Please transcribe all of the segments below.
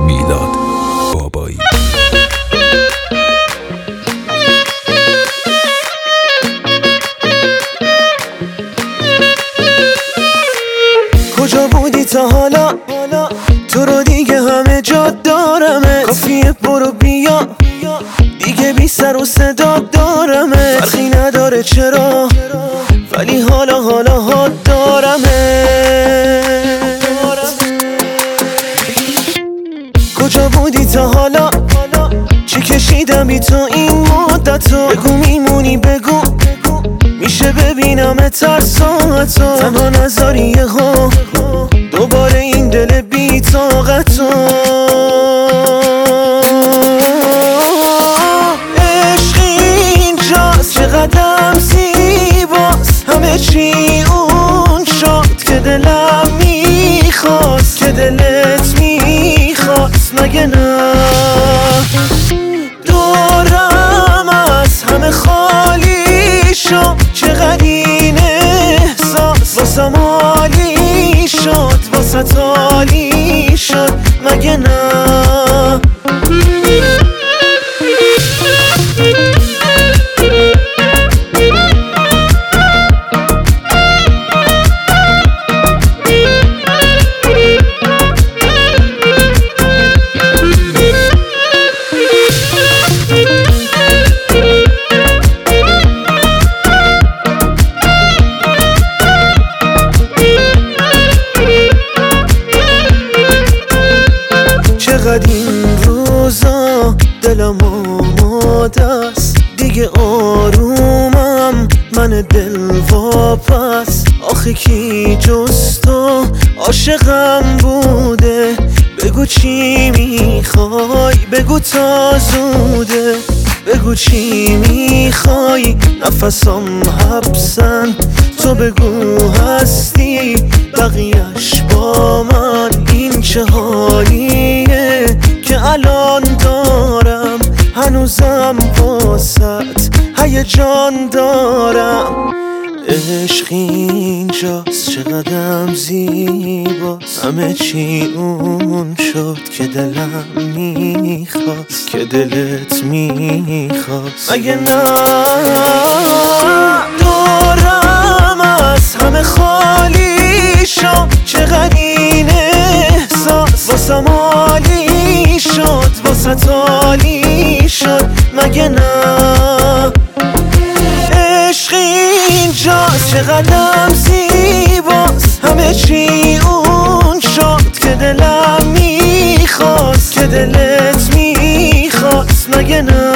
میلاد بابایی. کجا بودی تا حالا؟ تو رو دیگه همه جا دارمت، کافیه برو بیا دیگه بی سر و صدا دارمت. فرقی نداره چرا ولی حالا ها دارمت. کجا بودی تا حالا؟ چی کشیدم بی تو این مدتو؟ بگو میمونی بگو میشه ببینم تر ساعتو. تنها نذاری یهو دوباره این دل بی طاقتو. عشق اینجاست چقدرم زیباست، همه چی اون شد که دلم میخواست، که دلت میخواست مگه نه؟ دورم از همه خالی شد، چقدر این احساس واسم عالی شد، واسه عالی شد مگه نه؟ چقدر این روزا دلم آماده است، دیگه آرومم من دل واپس. آخه کی جز تو عاشقم بوده؟ بگو چی میخوای بگو تا زوده، بگو چی میخوای نفسم حبسن. تو بگو هستی بقیهش با من. این چه حالیه که الان دارم، هنوزم واسط هیجان دارم. عشق اینجاست چقدرم زیباست، همه چی اون شد که دلم میخواست، که دلت میخواست مگه نه؟ دورم از همه خالی شد، چقدر این احساس واسم عالی شد، واسه عالی شد مگه نه؟ عشق اینجاست چقدرم زیباست، همه چی اون شد که دلم میخواست، که دلت میخواست مگه نه؟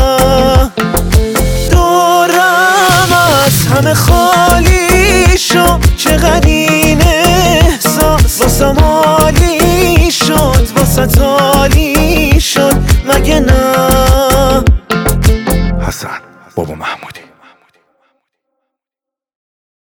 دورم از همه خالی شد، چقدر این احساس واسم عالی شد، واسه عالی شد مگه نه؟ حسن بابا محمود.